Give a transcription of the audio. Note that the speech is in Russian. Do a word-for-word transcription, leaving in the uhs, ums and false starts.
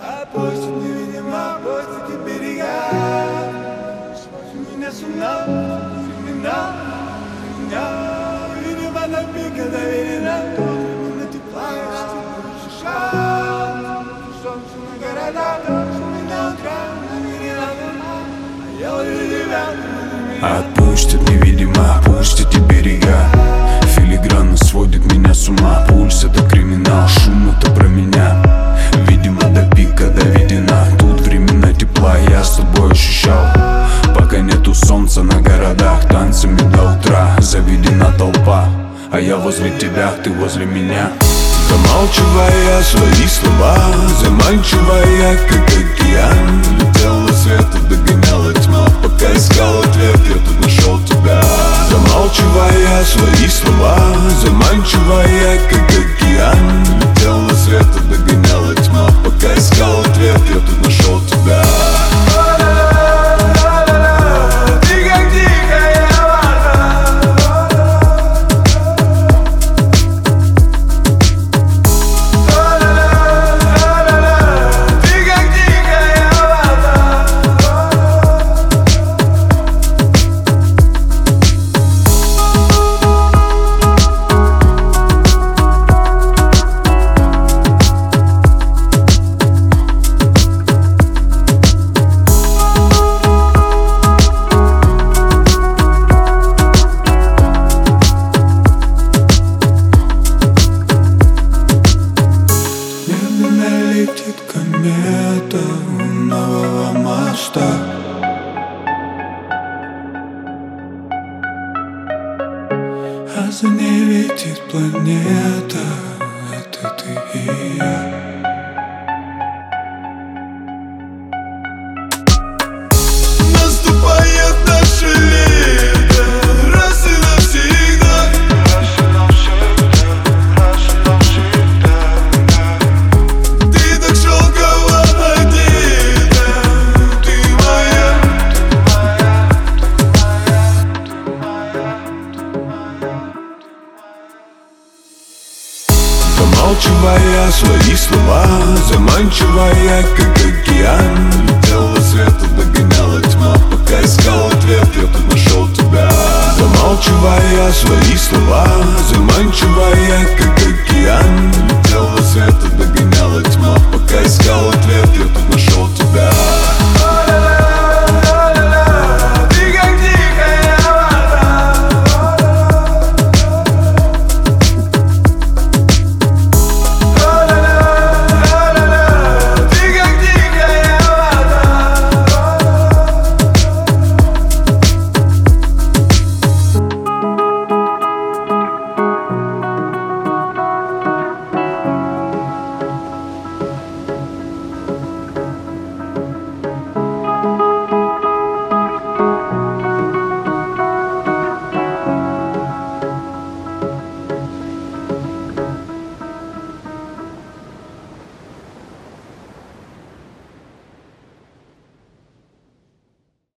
Опустит невидимо, опустит и берега. Свожу меня с ума, времена, меня. Видимо, на пике доверена, тут именно тепла, я степь ощущал. Солнце на города, дождь меня утра, наверена луна, а я ловлю тебя. Отпустит невидимо, опустит и берега. Филигранно сводит меня с ума. Пульс — это криминал, шум — это про меня. Видимо, до пика доведена. Тут времена тепла я с тобой ощущал. Пока нету солнца на городах, танцами до утра заведена толпа. А я возле тебя, ты возле меня. Замалчивая свои слова, заманчивая, как океан. Летела света, догоняла тьма, пока искал ответ, я тут нашел тебя. Замалчивая свои слова, заманчивая, как океан. Летела света, догоняла тьма, пока искал ответ, я тут нашел тебя. Летит комета у нового моста. А за ней летит планета. Это ты и я. Наступает наше лето, раз и навсегда. Замалчивая свои слова, заманчивая, как океан. Летела света, догоняла тьма, пока искал ответ, я тут нашел тебя. Замалчивая свои слова, заманчивая, как океан. Летела